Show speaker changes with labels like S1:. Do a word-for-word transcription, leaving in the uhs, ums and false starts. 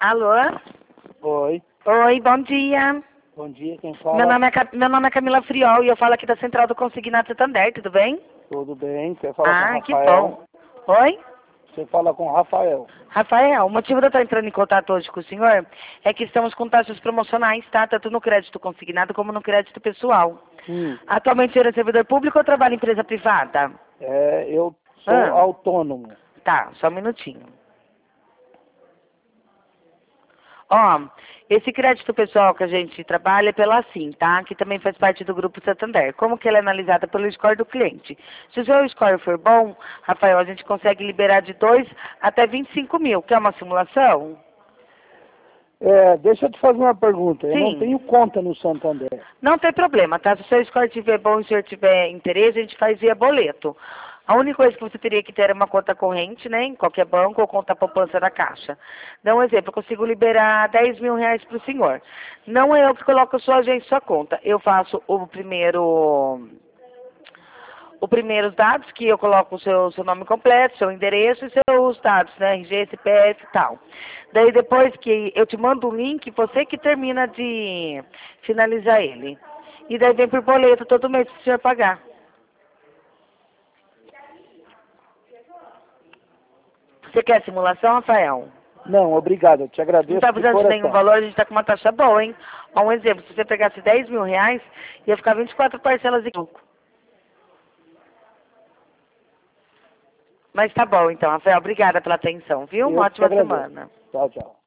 S1: Alô?
S2: Oi,
S1: Oi, bom dia.
S2: bom dia, quem fala?
S1: Meu nome, é, Ca- meu nome é Camila Friol e eu falo aqui da Central do Consignado Santander, tudo bem?
S2: Tudo bem, você fala com o
S1: Ah, que
S2: Rafael.
S1: bom. Oi?
S2: Você fala com o Rafael.
S1: Rafael, o motivo de eu estar entrando em contato hoje com o senhor é que estamos com taxas promocionais, tá? Tanto no crédito consignado como no crédito pessoal.
S2: Hum,
S1: Atualmente o senhor é servidor público ou trabalha em empresa privada?
S2: é, eu sou
S1: Ah.
S2: autônomo.
S1: Tá, só um minutinho. Ó, esse crédito pessoal que a gente trabalha é pela Sim, tá? Que também faz parte do Grupo Santander. Como que ela é analisada pelo score do cliente? Se o seu score for bom, Rafael, a gente consegue liberar de dois até vinte e cinco mil. Quer uma simulação?
S2: É, deixa eu te fazer uma pergunta. Eu não
S1: Sim.
S2: tenho conta no Santander.
S1: Não tem problema, tá? Se o seu score estiver bom e o senhor tiver interesse, a gente faz via boleto. A única coisa que você teria que ter é uma conta corrente, né? Em qualquer banco ou conta poupança da Caixa. Dá um exemplo, eu consigo liberar dez mil reais para o senhor. Não é eu que coloco a sua agência em sua conta. Eu faço o primeiro... O primeiro os dados, que eu coloco o seu, seu nome completo, seu endereço e seus dados, né? R G, C P F e tal. Daí depois que eu te mando o link, você que termina de finalizar ele. E daí vem por boleto todo mês para o senhor pagar. Você quer simulação, Rafael?
S2: Não, obrigado, eu te
S1: Não
S2: agradeço
S1: está
S2: de
S1: precisando de nenhum
S2: coração.
S1: valor, a gente está com uma taxa boa, hein? Ó, um exemplo, se você pegasse dez mil reais, ia ficar vinte e quatro parcelas de lucro. Mas tá bom, então, Rafael, obrigada pela atenção, viu? Uma
S2: Eu que te
S1: ótima
S2: agradeço.
S1: semana.
S2: Tchau, tchau.